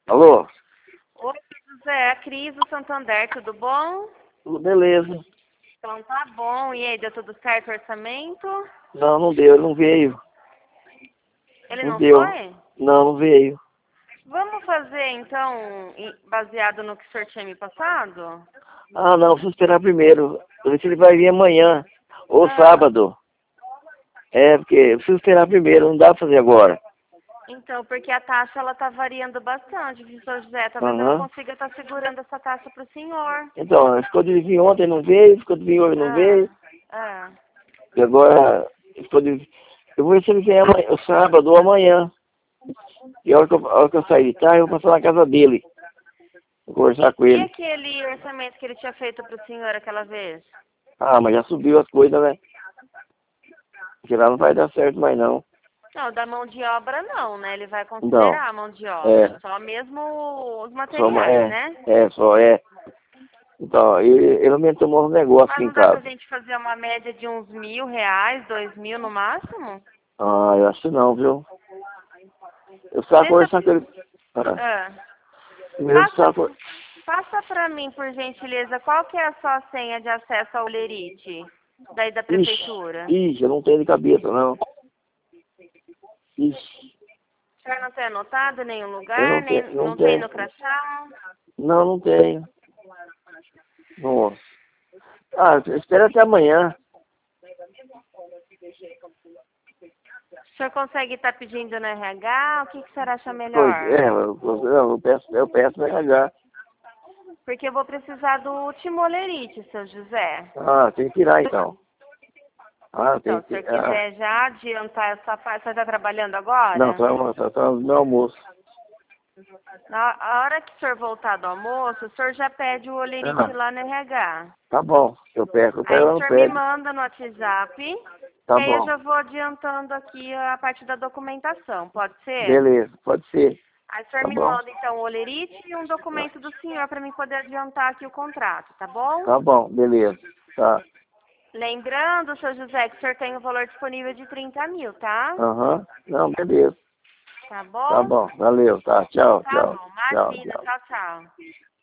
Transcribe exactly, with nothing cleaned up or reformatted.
Alô? Oi, José, a Cris do Santander, tudo bom? Tudo beleza. Então tá bom. E aí, deu tudo certo o orçamento? Não, não deu, não veio. Ele Não não deu. foi? Não, não veio. Vamos fazer então, em- baseado no que o senhor tinha me passado? Ah, não, preciso esperar primeiro. Eu ver se ele vai vir amanhã. Ou Ah, sábado. É, porque eu preciso esperar primeiro, não dá pra fazer agora. então, porque a taxa ela tá variando bastante, viu, seu José? Talvez eu não Aham. consiga estar segurando essa taxa pro senhor. Então, ficou de vir ontem, não veio. Ficou de vir hoje, não veio. Ah, ah. E agora, ficou de... Eu vou ver se ele vem amanhã, o sábado ou amanhã. E a hora que eu, a hora que eu sair de tarde, eu vou passar na casa dele. Vou conversar com E ele. aquele orçamento que ele tinha feito pro senhor aquela vez? Ah, mas já subiu as coisas, né? Porque lá não vai dar certo mais não. Não, da mão de obra não, né? Ele vai Não. considerar a mão de obra. É. Só mesmo os Só uma, materiais, é. né? É, só é. Então, ele, ele aumentou um negócio aqui Mas em não dá pra casa. gente fazer uma média de uns mil reais, dois mil no máximo? Ah, eu acho que não, viu? Eu precisava Deixa. conversar com ele. Ah, Ah, primeiro eu passa, precisava con- passa pra mim, por gentileza, qual que é a sua senha de acesso ao Lerite? Daí da Ixi, prefeitura. ixi, eu não tenho de cabeça, não. Ixi, O senhor não tem anotado em nenhum eu lugar, não nem tenho, não não tem no tenho. crachá? Não, não tenho. Nossa. Ah, espera até amanhã. O senhor consegue estar pedindo no R H? O que, que o senhor acha Pois melhor? é, eu, eu, eu peço, eu peço pra pagar. Porque eu vou precisar do último Olerite, seu José. Ah, tem que tirar então. Ah, tem Então, se o que. senhor Ah, quiser já adiantar essa parte, o senhor está trabalhando não, agora? só, só, só no meu almoço. Na a hora que o senhor voltar do almoço, o senhor já pede o Olerite Ah, lá no R H. tá bom. Eu pego, eu pego Aí o lá no senhor me prédio. manda no WhatsApp, Tá e aí eu bom. já vou adiantando aqui a parte da documentação, pode ser? Beleza, pode ser. Aí o senhor Tá me bom. manda então o Olerite e um documento do senhor para mim poder adiantar aqui o contrato, tá bom? Tá bom, beleza. Tá. Lembrando, seu José, que o senhor tem o valor disponível de trinta mil, tá? Aham. Não, beleza. Tá Tá bom? bom. Valeu. Tá. Tchau, Tá tchau. bom, Tchau, imagina, tchau. tchau, tchau.